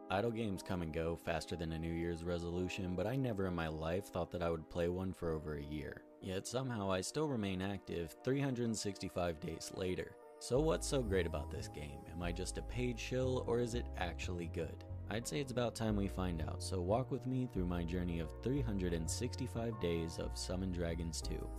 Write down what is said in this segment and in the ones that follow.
Idle games come and go faster than a New Year's resolution, but I never in my life thought that I would play one for over a year. Yet somehow I still remain active 365 days later. So what's so great about this game? Am I just a paid shill, or is it actually good? I'd say it's about time we find out, so walk with me through my journey of 365 days of Summon Dragons 2.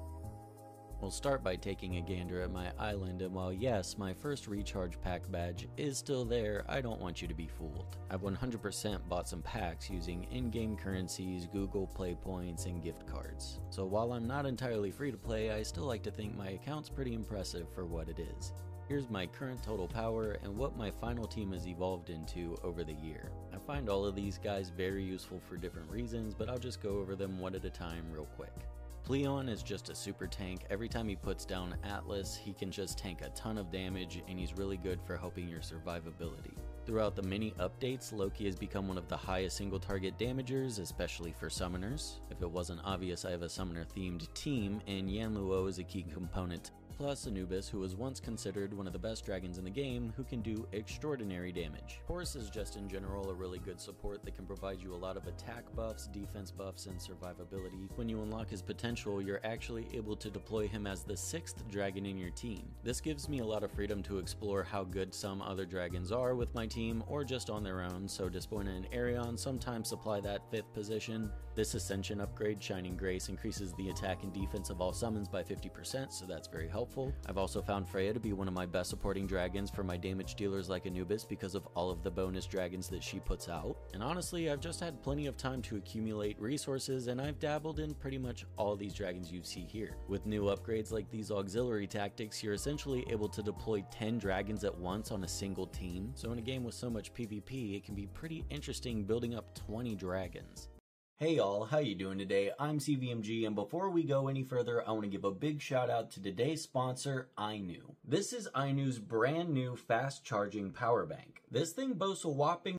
We'll start by taking a gander at my island, and while yes, my first recharge pack badge is still there, I don't want you to be fooled. I've 100% bought some packs using in-game currencies, Google Play points, and gift cards. So while I'm not entirely free to play, I still like to think my account's pretty impressive for what it is. Here's my current total power and what my final team has evolved into over the year. I find all of these guys very useful for different reasons, but I'll just go over them one at a time real quick. Pleon is just a super tank. Every time he puts down Atlas, he can just tank a ton of damage, and he's really good for helping your survivability. Throughout the mini updates, Loki has become one of the highest single target damagers, especially for summoners. If it wasn't obvious, I have a summoner themed team, and Yanluo is a key component. Plus Anubis, who was once considered one of the best dragons in the game, who can do extraordinary damage. Horus is just in general a really good support that can provide you a lot of attack buffs, defense buffs, and survivability. When you unlock his potential, you're actually able to deploy him as the 6th dragon in your team. This gives me a lot of freedom to explore how good some other dragons are with my team, or just on their own, so Despoina and Arion sometimes supply that 5th position. This Ascension upgrade, Shining Grace, increases the attack and defense of all summons by 50%, so that's very helpful. I've also found Freya to be one of my best supporting dragons for my damage dealers like Anubis because of all of the bonus dragons that she puts out. And honestly, I've just had plenty of time to accumulate resources, and I've dabbled in pretty much all these dragons you see here. With new upgrades like these auxiliary tactics, you're essentially able to deploy 10 dragons at once on a single team. So in a game with so much PvP, it can be pretty interesting building up 20 dragons. Hey y'all, how you doing today? I'm CVMG, and before we go any further, I want to give a big shout out to today's sponsor, Ainu. This is Ainu's brand new fast charging power bank. This thing boasts a whopping